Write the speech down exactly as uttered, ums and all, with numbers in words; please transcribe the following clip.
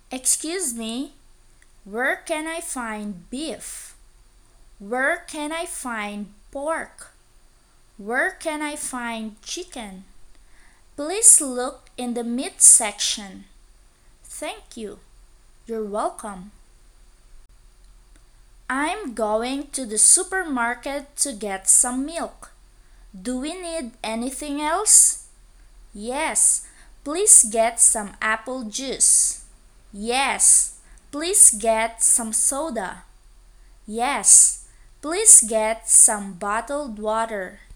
Excuse me, where can I find beef? Where can I find pork? Where can I find chicken? Please look in the meat section. Thank you. You're welcome. I'm going to the supermarket to get some milk. Do we need anything else? Yes, please get some apple juice. Yes, please get some soda. Yes, please get some bottled water.